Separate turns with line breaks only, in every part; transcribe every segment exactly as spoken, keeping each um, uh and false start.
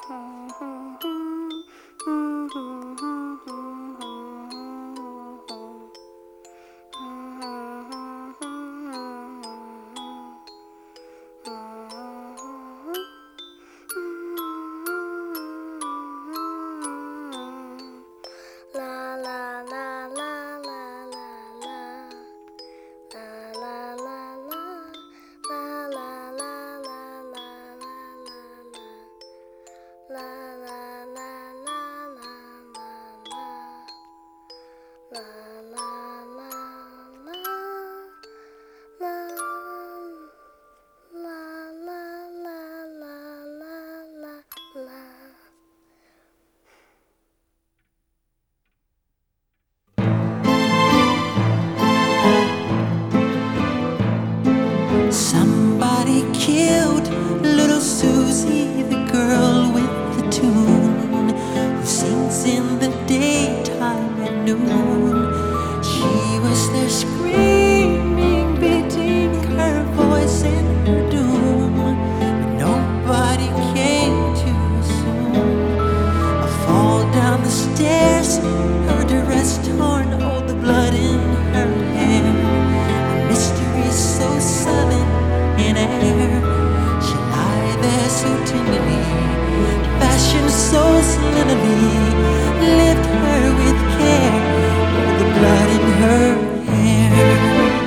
Somebody killed little Susie, the girl with the tune, who sings in the daytime at noon. She was there screaming, beating her voice in her doom, but nobody came to her soon. A fall down the stairs, her dress torn, all the blood in her hair. A mystery so sudden in air, she lie there so tenderly, fashioned so slenderly, lift her with care, all the blood in her hair.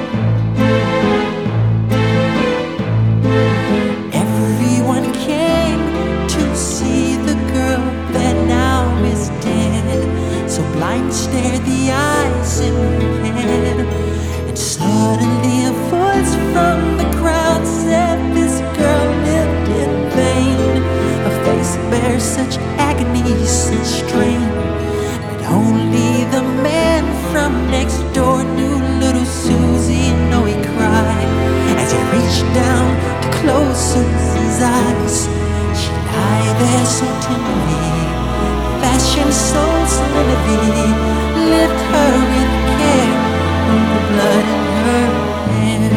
Everyone came to see the girl that now is dead, so blind stared the eyes in her head, and suddenly a voice from the crowd said this girl lived in vain. Her face bears such agony, such strain, that only the man from next door knew. Little Susie, know he cried as he reached down to close Susie's eyes. She lie there so tenderly, fashioned so slenderly, lift her with care, all the blood in her hair.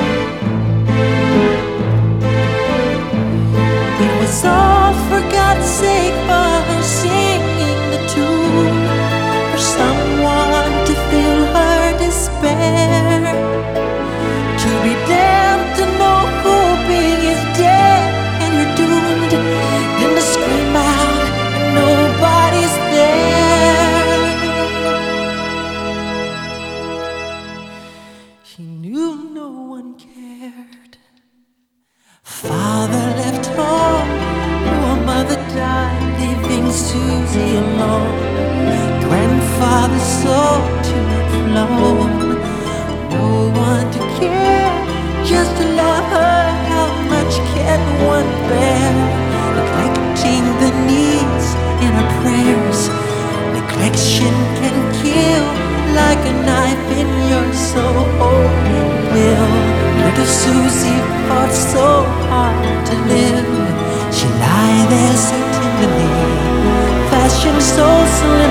It was all for God's sake, for her singing the tune, for someone to feel her despair, to be damned to know hoping is dead and you're doomed, then to scream out and nobody's there. She knew no one cared. Father left home, poor mother died, leaving Susie alone. Grandfather sold to and flown, no one to care, just to love her. How much can one bear? Neglecting the needs in her prayers. Neglection can kill like a knife in your soul and will. Little Susie fought so hard to live. She lie there so tenderly, fashioned so slowly,